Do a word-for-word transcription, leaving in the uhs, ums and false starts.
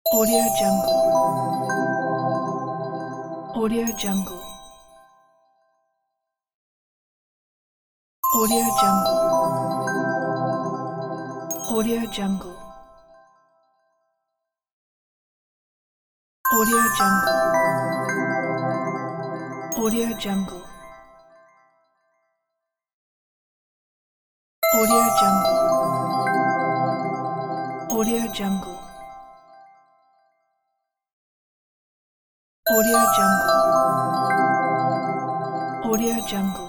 Audio Jungle. Audio Jungle. Audio Jungle. Audio Jungle. Audio Jungle. Audio Jungle. Audio Jungle. Audio Jungle. Audio Jungle. Audio Jungle.